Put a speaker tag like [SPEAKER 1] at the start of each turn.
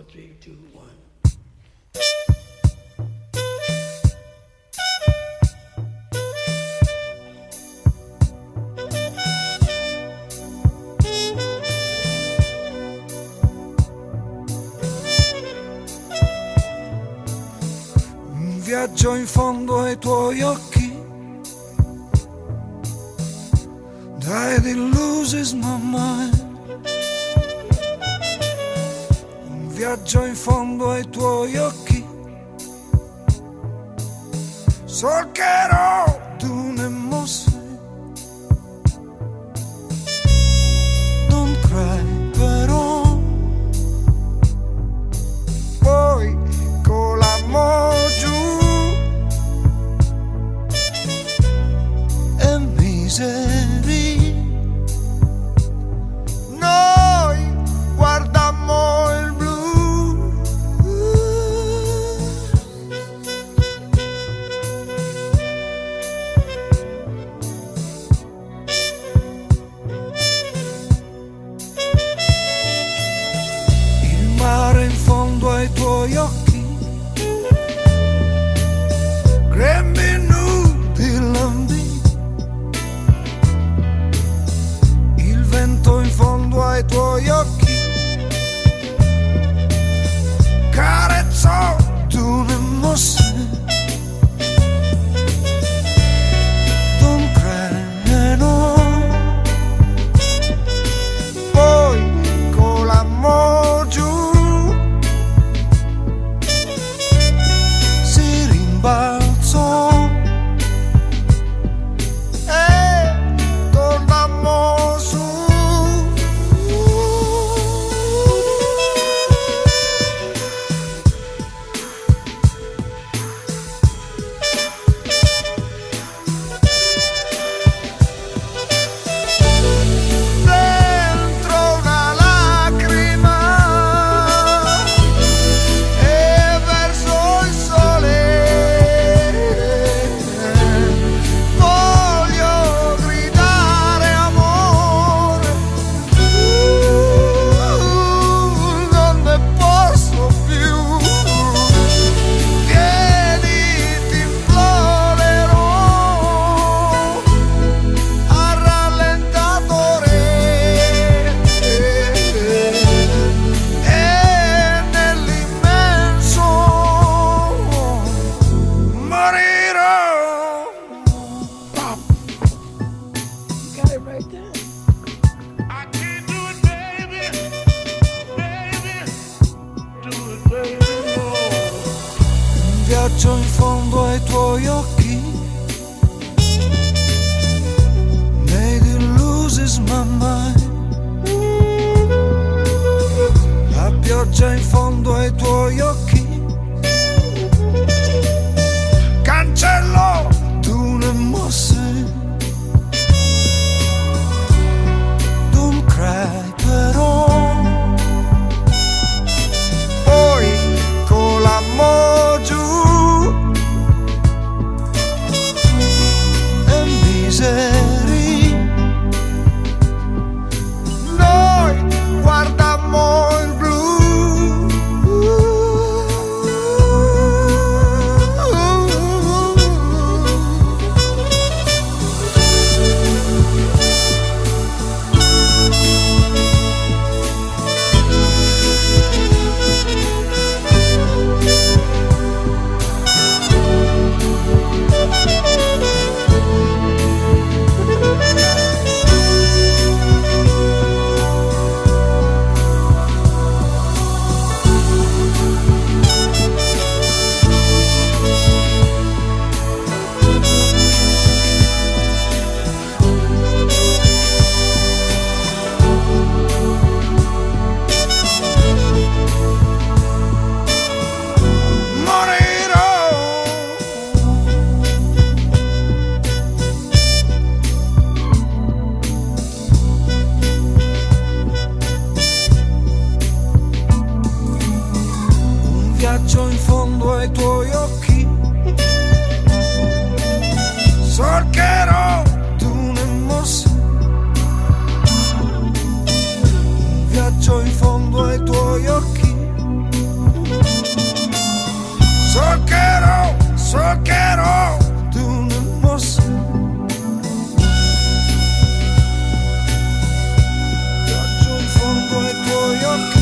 [SPEAKER 1] 3, 2, 1.
[SPEAKER 2] Un viaggio in fondo ai tuoi occhi, died it loses my mind. Un viaggio in fondo ai tuoi occhi, solcherò dune mosse. Don't cry però, poi con l'amore giù e miseria. Noi guardammo il blu. Il mare in fondo ai tuoi occhi, grembi nudi lambi. Il vento in fondo ai tuoi occhi, carezzò dune mosse. Don't cry no, poi con l'amore giù si rimbalzò e tornammo su. Dentro una lacrima e verso il sole voglio gridare amore, non ne posso più. Vieni, ti implorerò al rallentatore e nell'immenso morirò.
[SPEAKER 1] You got it right there.
[SPEAKER 3] I can't do it, baby. Baby, do it, baby, no.
[SPEAKER 2] Un viaggio in fondo ai tuoi occhi, made it loses my mind. La pioggia in fondo ai tuoi occhi, cancellò dune mosse. Don't cry però, poi con l'amore giù e miseria. Noi guardammo il blu. Un viaggio in fondo ai tuoi occhi, solcherò dune mosse. Un viaggio in fondo ai tuoi occhi, So che ero di un'emozione. Viaggio in fondo ai tuoi occhi.